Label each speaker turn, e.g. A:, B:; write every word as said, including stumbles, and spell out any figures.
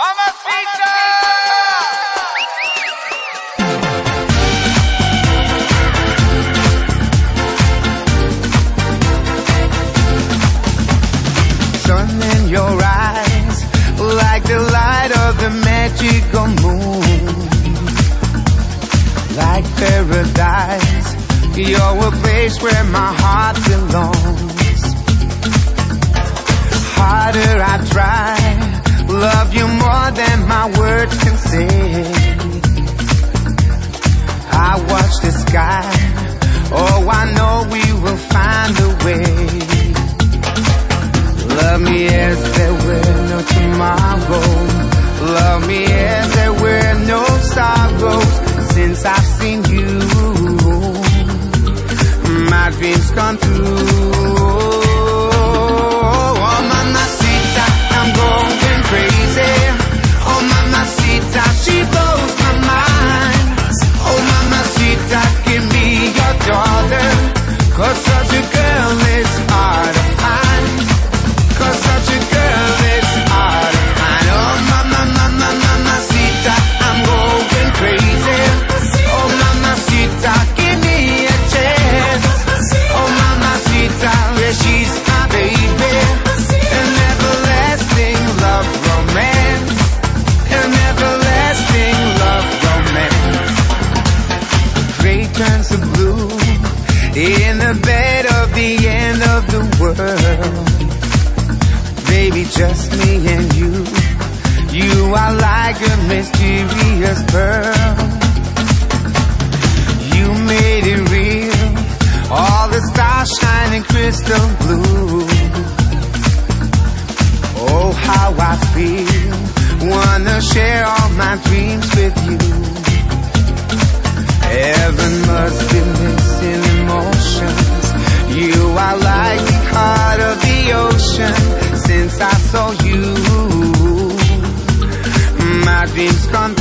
A: Mamacita! Sun in your eyes, like the light of the magical moon. Like paradise, you're a place where my heart belongs. Harder I try, love you more than my words can say. I watch the sky, oh I know we will find a way. Love me as there were no tomorrow. Love me as there were no sorrows. Since I've seen you, my dreams come true. Oh, mamacita, I'm going crazy. Oh, mamacita, she blows my mind. Oh, mamacita, give me your daughter. Cause such a girl is hard to find. Cause such a girl is hard to find. Oh, mama, mama, mamacita, I'm going crazy. Oh, mamacita, give me a chance. Oh, mamacita, yeah, she's my baby. An everlasting love romance. An everlasting love romance. Gray turns to blue in the bed of the end of the world. Baby, just me and you. You are like a mysterious pearl. You made it real. All the stars shining crystal blue. Oh, how I feel. Wanna share all my dreams with you. Heaven must be missing emotions. You are like the heart of the ocean. Since I saw you, my dreams come